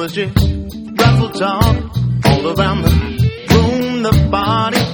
was just ruffle talk all around the room. The party